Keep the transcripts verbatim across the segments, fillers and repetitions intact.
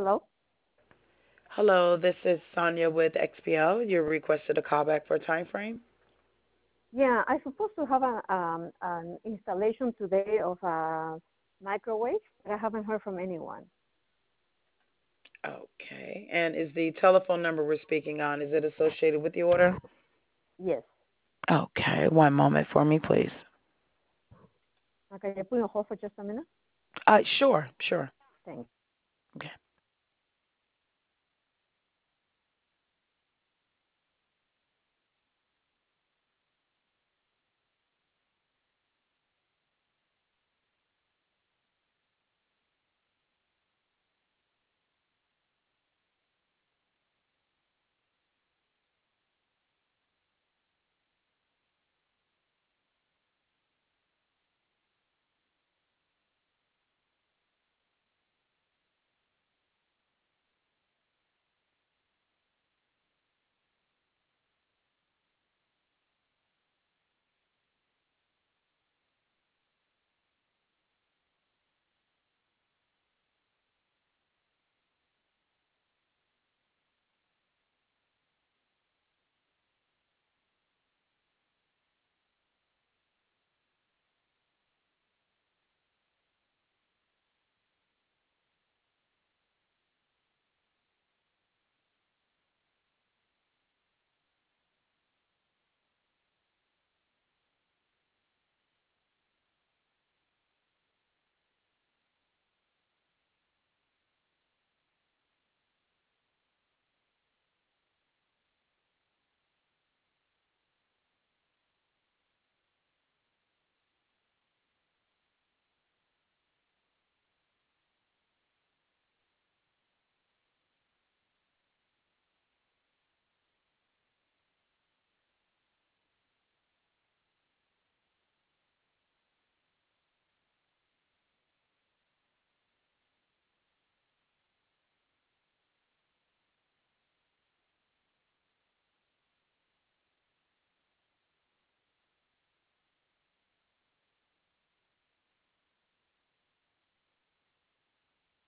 Hello? Hello, this is Sonia with X P L. You requested a callback for a time frame? Yeah, I'm supposed to have a, um, an installation today of a microwave, but I haven't heard from anyone. Okay. And is the telephone number we're speaking on, is it associated with the order? Yes. Okay, one moment for me, please. Okay, you put on hold for just a minute? Uh, sure, sure. Thanks. Okay.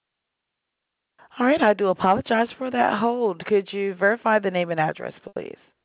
All right, I do apologize for that hold. Could you verify the name and address, please?